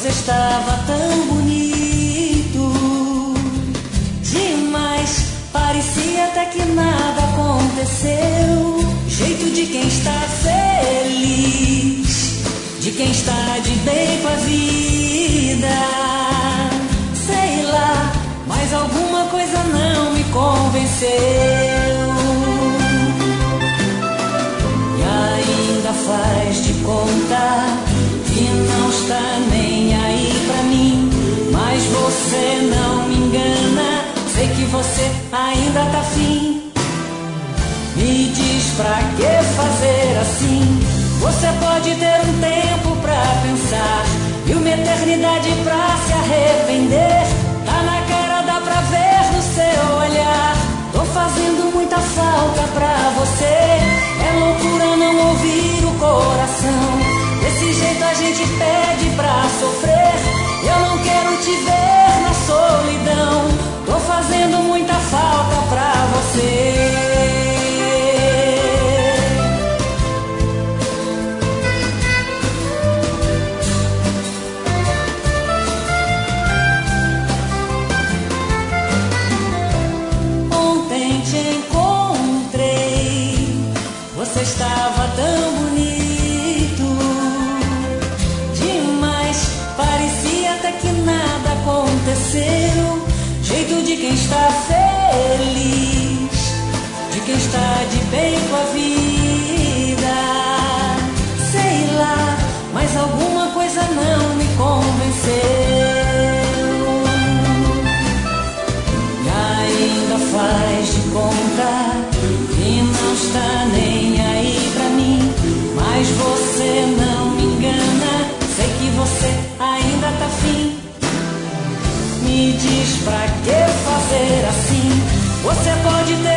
Você estava tão bonito demais, parecia até que nada aconteceu. Jeito de quem está feliz, de quem está de bem com a vida. Sei lá, mas alguma coisa não me convenceu. E ainda faz de conta que não está nem aí pra mim. Mas você não me engana, sei que você ainda tá afim. Me diz pra que fazer assim? Você pode ter um tempo pra pensar e uma eternidade pra se arrepender. Tá na cara, dá pra ver no seu olhar. Tô fazendo muita falta pra você. É loucura não ouvir o coração. Desse jeito a gente pede pra sofrer. Eu não quero te ver na solidão. Tô fazendo muita falta pra você. Estava tão bonito demais, parecia até que nada aconteceu. Jeito de quem está feliz, de quem está de bem com a vida. Sei lá, mas alguma coisa não me convenceu. E ainda faz de conta que não está nem aí pra mim. Mas você não me engana, sei que você ainda tá afim. Me diz pra que fazer assim? Você pode ter